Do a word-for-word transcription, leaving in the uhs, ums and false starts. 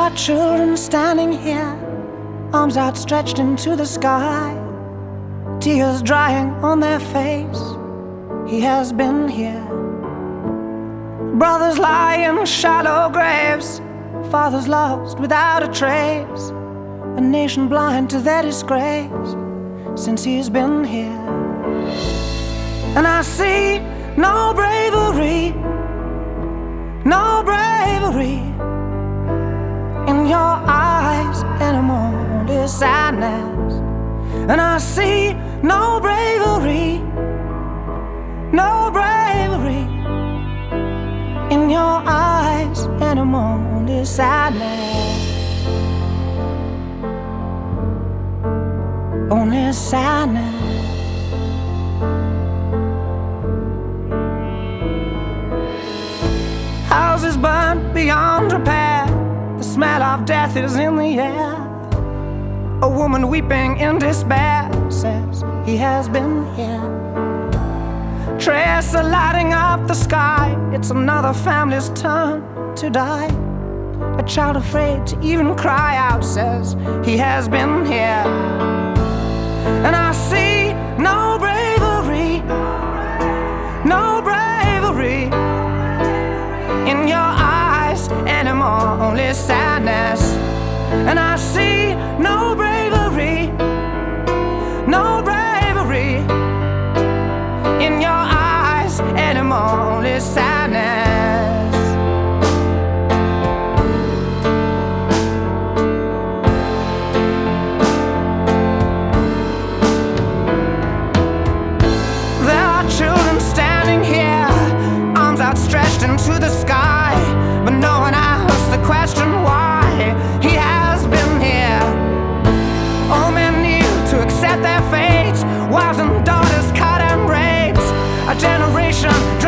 are children standing here, arms outstretched into the sky, tears drying on their face. He has been here. Brothers lie in shallow graves, fathers lost without a trace, a nation blind to their disgrace since he's been here. And I see no bravery, no bravery in your eyes anymore, only sadness. And I see no bravery, no bravery in your eyes anymore, only sadness, only sadness. Houses burnt beyond repair, the smell of death is in the air. A woman weeping in despair says he has been here. Trails are lighting up the sky, it's another family's turn to die. A child afraid to even cry out says he has been here. And I see no bravery, no bravery in your eyes anymore, only sadness. And I see no bravery, no bravery in your eyes anymore, only sadness. There are children standing here, arms outstretched into the sky, but no one asks the question why he has been here. All men need to accept their fate, wives and daughters cut and raped, a generation